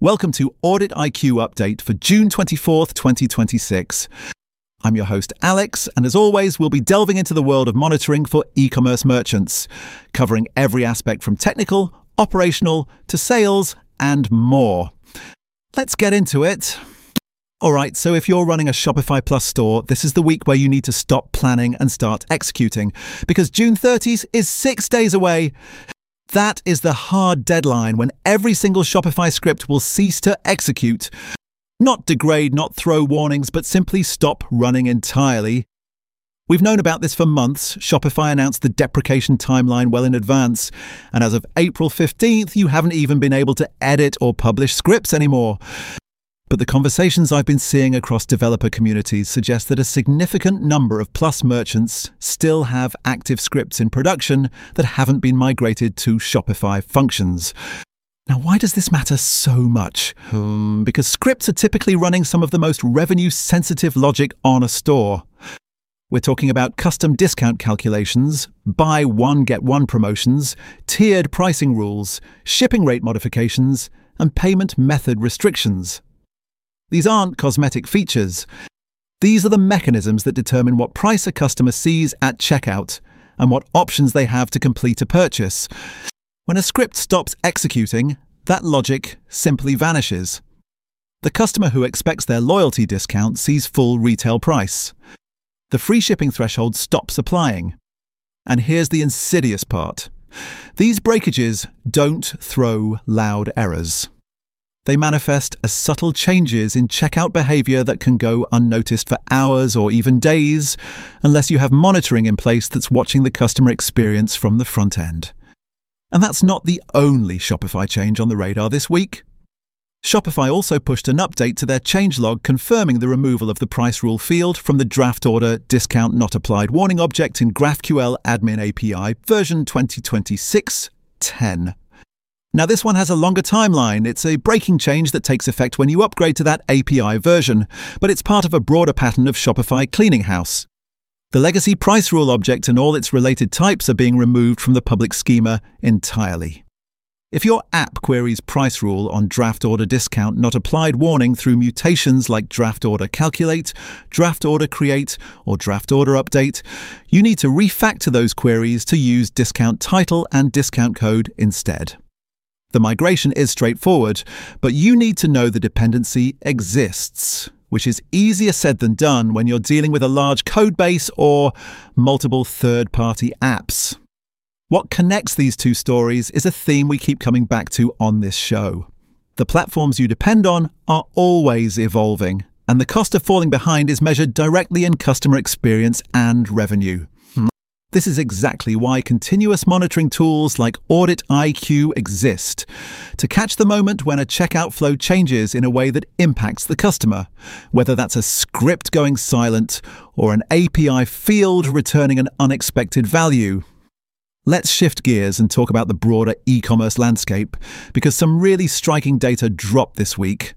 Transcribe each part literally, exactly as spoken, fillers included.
Welcome to Audit I Q Update for June twenty-fourth, twenty twenty-six. I'm your host, Alex, and as always, we'll be delving into the world of monitoring for e-commerce merchants, covering every aspect from technical, operational, to sales, and more. Let's get into it. Alright, so if you're running a Shopify Plus store, this is the week where you need to stop planning and start executing, because June thirtieth is six days away. That is the hard deadline when every single Shopify script will cease to execute. Not degrade, not throw warnings, but simply stop running entirely. We've known about this for months. Shopify announced the deprecation timeline well in advance, and as of April fifteenth, you haven't even been able to edit or publish scripts anymore. But the conversations I've been seeing across developer communities suggest that a significant number of Plus merchants still have active scripts in production that haven't been migrated to Shopify functions. Now, why does this matter so much? Um, because scripts are typically running some of the most revenue-sensitive logic on a store. We're talking about custom discount calculations, buy one, get one promotions, tiered pricing rules, shipping rate modifications, and payment method restrictions. These aren't cosmetic features. These are the mechanisms that determine what price a customer sees at checkout and what options they have to complete a purchase. When a script stops executing, that logic simply vanishes. The customer who expects their loyalty discount sees full retail price. The free shipping threshold stops applying. And here's the insidious part. These breakages don't throw loud errors. They manifest as subtle changes in checkout behavior that can go unnoticed for hours or even days, unless you have monitoring in place that's watching the customer experience from the front end. And that's not the only Shopify change on the radar this week. Shopify also pushed an update to their changelog confirming the removal of the price rule field from the draft order discount not applied warning object in GraphQL Admin A P I version twenty twenty-six point ten. Now, this one has a longer timeline. It's a breaking change that takes effect when you upgrade to that A P I version, but it's part of a broader pattern of Shopify cleaning house. The legacy price rule object and all its related types are being removed from the public schema entirely. If your app queries price rule on draft order discount not applied warning through mutations like draft order calculate, draft order create, or draft order update, you need to refactor those queries to use discount title and discount code instead. The migration is straightforward, but you need to know the dependency exists, which is easier said than done when you're dealing with a large code base or multiple third-party apps. What connects these two stories is a theme we keep coming back to on this show. The platforms you depend on are always evolving, and the cost of falling behind is measured directly in customer experience and revenue. This is exactly why continuous monitoring tools like Audit I Q exist, to catch the moment when a checkout flow changes in a way that impacts the customer, whether that's a script going silent or an A P I field returning an unexpected value. Let's shift gears and talk about the broader e-commerce landscape, because some really striking data dropped this week.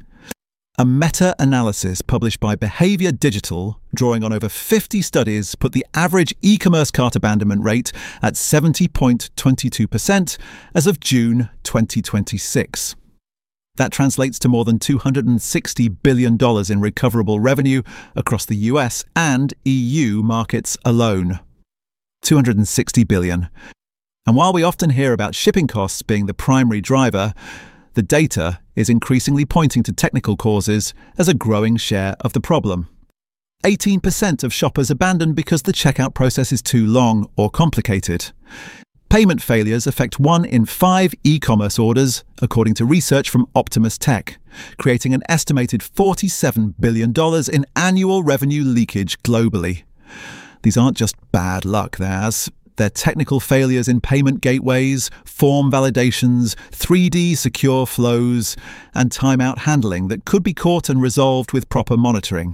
A meta-analysis published by Behavior Digital, drawing on over fifty studies, put the average e-commerce cart abandonment rate at seventy point two two percent as of June twenty twenty-six. That translates to more than two hundred sixty billion dollars in recoverable revenue across the U S and E U markets alone. two hundred sixty billion dollars. And while we often hear about shipping costs being the primary driver, the data is increasingly pointing to technical causes as a growing share of the problem. eighteen percent of shoppers abandon because the checkout process is too long or complicated. Payment failures affect one in five e-commerce orders, according to research from Optimus Tech, creating an estimated forty-seven billion dollars in annual revenue leakage globally. These aren't just bad luck, theirs. They're technical failures in payment gateways, form validations, three D secure flows, and timeout handling that could be caught and resolved with proper monitoring.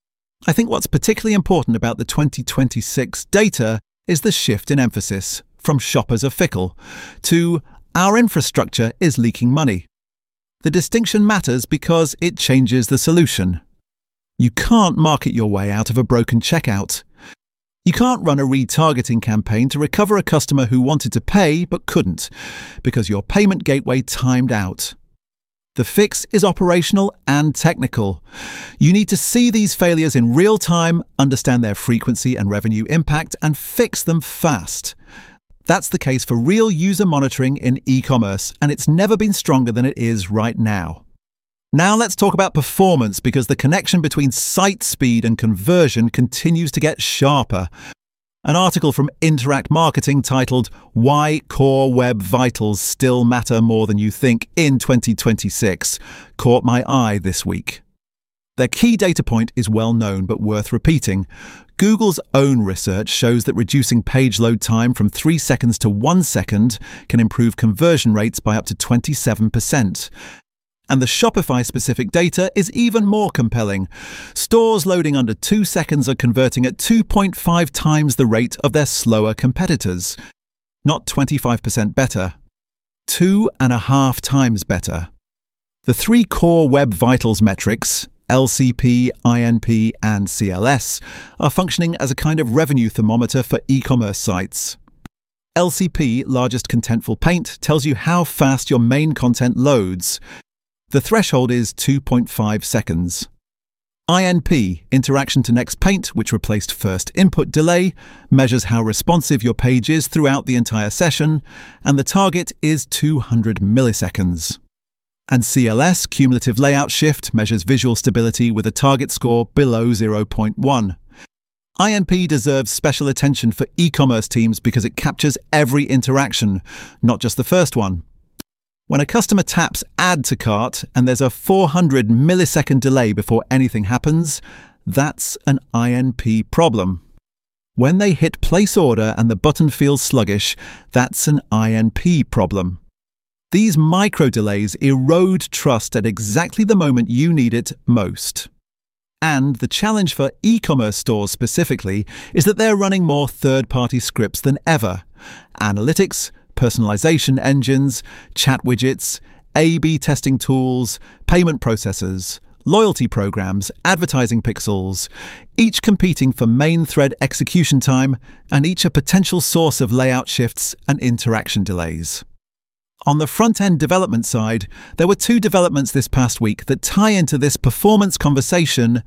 I think what's particularly important about the twenty twenty-six data is the shift in emphasis from shoppers are fickle to our infrastructure is leaking money. The distinction matters because it changes the solution. You can't market your way out of a broken checkout. You can't run a retargeting campaign to recover a customer who wanted to pay but couldn't, because your payment gateway timed out. The fix is operational and technical. You need to see these failures in real time, understand their frequency and revenue impact, and fix them fast. That's the case for real user monitoring in e-commerce, and it's never been stronger than it is right now. Now let's talk about performance, because the connection between site speed and conversion continues to get sharper. An article from Interact Marketing titled "Why Core Web Vitals Still Matter More Than You Think in twenty twenty-six" caught my eye this week. Their key data point is well known but worth repeating. Google's own research shows that reducing page load time from three seconds to one second can improve conversion rates by up to twenty-seven percent. And the Shopify-specific data is even more compelling. Stores loading under two seconds are converting at two point five times the rate of their slower competitors. Not twenty-five percent better. Two and a half times better. The three core Web Vitals metrics, L C P, I N P, and C L S, are functioning as a kind of revenue thermometer for e-commerce sites. L C P, largest contentful paint, tells you how fast your main content loads. The threshold is two point five seconds. I N P, interaction to next paint, which replaced first input delay, measures how responsive your page is throughout the entire session, and the target is two hundred milliseconds. And C L S, cumulative layout shift, measures visual stability with a target score below zero point one. I N P deserves special attention for e-commerce teams because it captures every interaction, not just the first one. When a customer taps Add to Cart and there's a four hundred millisecond delay before anything happens, that's an I N P problem. When they hit Place Order and the button feels sluggish, that's an I N P problem. These micro delays erode trust at exactly the moment you need it most. And the challenge for e-commerce stores specifically is that they're running more third-party scripts than ever. Analytics, personalization engines, chat widgets, A B testing tools, payment processors, loyalty programs, advertising pixels, each competing for main thread execution time and each a potential source of layout shifts and interaction delays. On the front-end development side, there were two developments this past week that tie into this performance conversation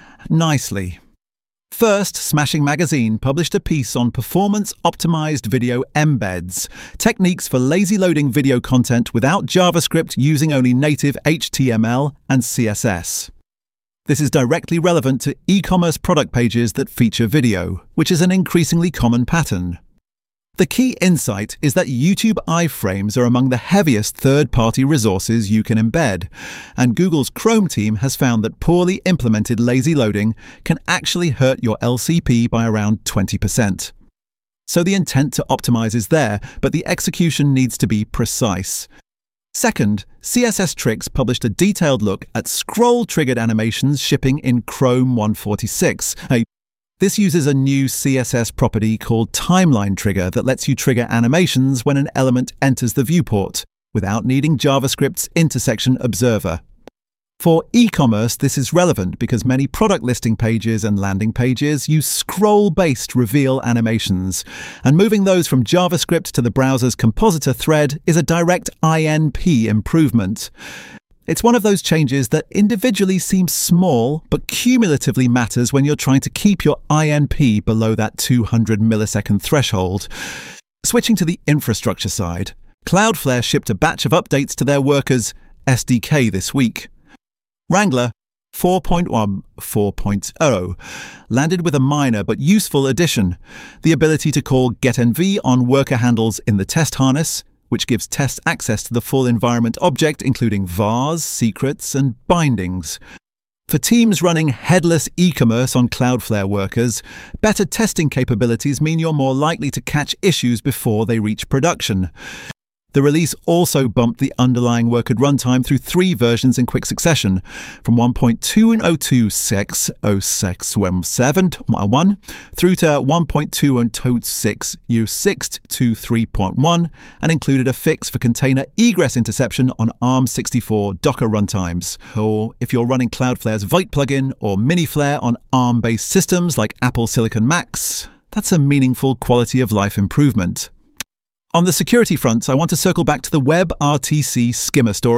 nicely. First, Smashing Magazine published a piece on performance-optimized video embeds, techniques for lazy loading video content without JavaScript using only native H T M L and C S S. This is directly relevant to e-commerce product pages that feature video, which is an increasingly common pattern. The key insight is that YouTube iframes are among the heaviest third-party resources you can embed, and Google's Chrome team has found that poorly implemented lazy loading can actually hurt your L C P by around twenty percent. So the intent to optimize is there, but the execution needs to be precise. Second, C S S Tricks published a detailed look at scroll-triggered animations shipping in Chrome one forty-six, a This uses a new C S S property called Timeline Trigger that lets you trigger animations when an element enters the viewport, without needing JavaScript's intersection observer. For e-commerce, this is relevant because many product listing pages and landing pages use scroll-based reveal animations, and moving those from JavaScript to the browser's compositor thread is a direct I N P improvement. It's one of those changes that individually seems small, but cumulatively matters when you're trying to keep your I N P below that two hundred millisecond threshold. Switching to the infrastructure side, Cloudflare shipped a batch of updates to their Workers S D K this week. Wrangler four point one four point oh landed with a minor but useful addition, the ability to call getenv on worker handles in the test harness, which gives tests access to the full environment object, including vars, secrets, and bindings. For teams running headless e-commerce on Cloudflare Workers, better testing capabilities mean you're more likely to catch issues before they reach production. The release also bumped the underlying Worker runtime through three versions in quick succession, from one point two oh two six oh six seven one through to one point two oh two six oh six twenty-three point one, and included a fix for container egress interception on ARM sixty-four Docker runtimes. Or if you're running Cloudflare's Vite plugin or Miniflare on ARM-based systems like Apple Silicon Macs, that's a meaningful quality of life improvement. On the security front, I want to circle back to the WebRTC skimmer story. The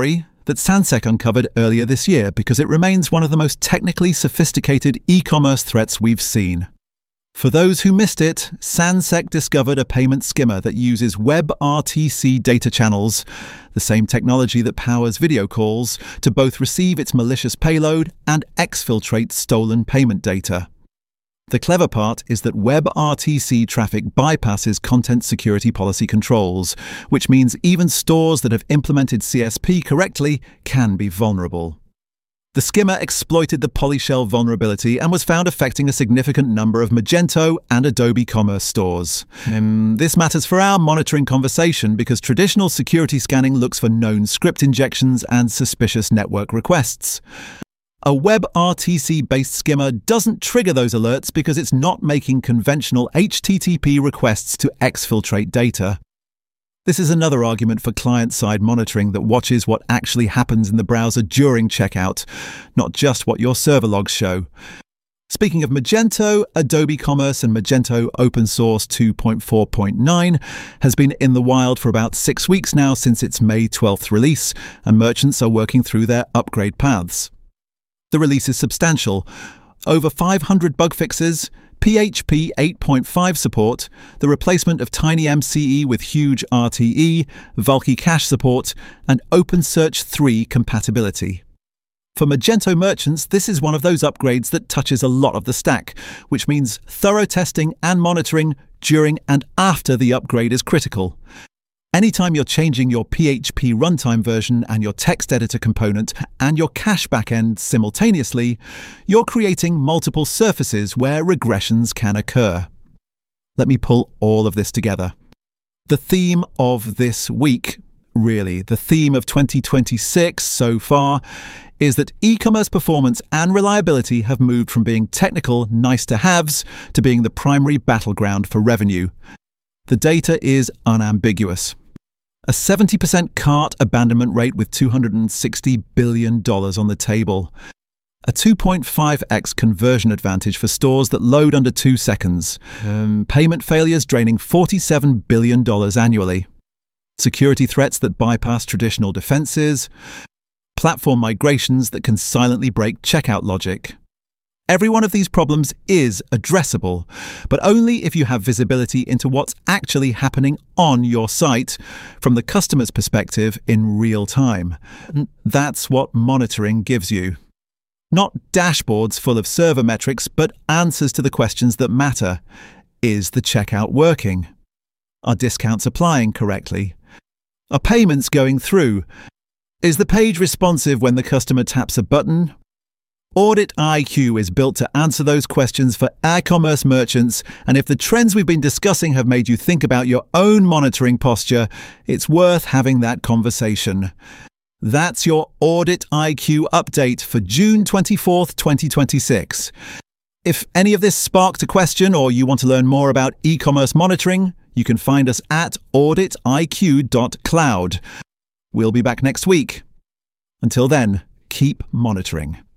that SANSEC uncovered earlier this year because it remains one of the most technically sophisticated e-commerce threats we've seen. For those who missed it, SANSEC discovered a payment skimmer that uses WebRTC data channels, the same technology that powers video calls, to both receive its malicious payload and exfiltrate stolen payment data. The clever part is that WebRTC traffic bypasses content security policy controls, which means even stores that have implemented C S P correctly can be vulnerable. The skimmer exploited the Polyshell vulnerability and was found affecting a significant number of Magento and Adobe Commerce stores. Um, this matters for our monitoring conversation because traditional security scanning looks for known script injections and suspicious network requests. A WebRTC-based skimmer doesn't trigger those alerts because it's not making conventional H T T P requests to exfiltrate data. This is another argument for client-side monitoring that watches what actually happens in the browser during checkout, not just what your server logs show. Speaking of Magento, Adobe Commerce and Magento Open Source two point four point nine has been in the wild for about six weeks now since its May twelfth release, and merchants are working through their upgrade paths. The release is substantial. Over five hundred bug fixes, P H P eight point five support, the replacement of TinyMCE with Huge R T E, Vulky cache support, and OpenSearch three compatibility. For Magento merchants, this is one of those upgrades that touches a lot of the stack, which means thorough testing and monitoring during and after the upgrade is critical. Anytime you're changing your P H P runtime version and your text editor component and your cache backend simultaneously, you're creating multiple surfaces where regressions can occur. Let me pull all of this together. The theme of this week, really, the theme of twenty twenty-six so far, is that e-commerce performance and reliability have moved from being technical nice-to-haves to being the primary battleground for revenue. The data is unambiguous. A seventy percent cart abandonment rate with two hundred sixty billion dollars on the table. A two point five x conversion advantage for stores that load under two seconds. Um, payment failures draining forty-seven billion dollars annually. Security threats that bypass traditional defenses. Platform migrations that can silently break checkout logic. Every one of these problems is addressable, but only if you have visibility into what's actually happening on your site from the customer's perspective in real time. That's what monitoring gives you. Not dashboards full of server metrics, but answers to the questions that matter. Is the checkout working? Are discounts applying correctly? Are payments going through? Is the page responsive when the customer taps a button? Audit I Q is built to answer those questions for e-commerce merchants, and if the trends we've been discussing have made you think about your own monitoring posture, it's worth having that conversation. That's your Audit I Q update for June twenty-fourth, twenty twenty-six. If any of this sparked a question or you want to learn more about e-commerce monitoring, you can find us at audit I Q dot cloud. We'll be back next week. Until then, keep monitoring.